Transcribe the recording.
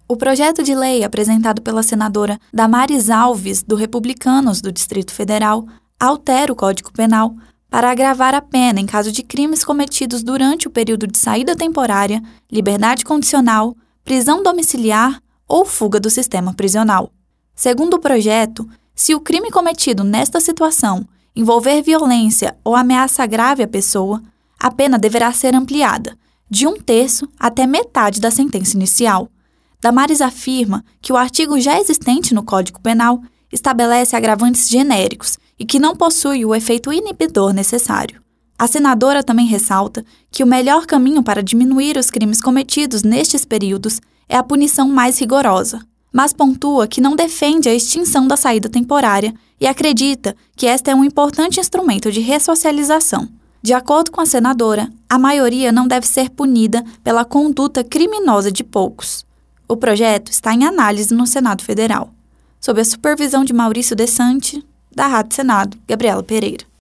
O projeto de lei apresentado pela senadora Damares Alves, do Republicanos do Distrito Federal, altera o Código Penal para agravar a pena em caso de crimes cometidos durante o período de saída temporária, liberdade condicional, prisão domiciliar ou fuga do sistema prisional. Segundo o projeto, se o crime cometido nesta situação envolver violência ou ameaça grave à pessoa, a pena deverá ser ampliada, de 1/3 até metade da sentença inicial. Damares afirma que o artigo já existente no Código Penal estabelece agravantes genéricos e que não possui o efeito inibidor necessário. A senadora também ressalta que o melhor caminho para diminuir os crimes cometidos nestes períodos é a punição mais rigorosa, mas pontua que não defende a extinção da saída temporária e acredita que esta é um importante instrumento de ressocialização. De acordo com a senadora, a maioria não deve ser punida pela conduta criminosa de poucos. O projeto está em análise no Senado Federal, sob a supervisão de Maurício Desante, da Rádio Senado, Gabriela Pereira.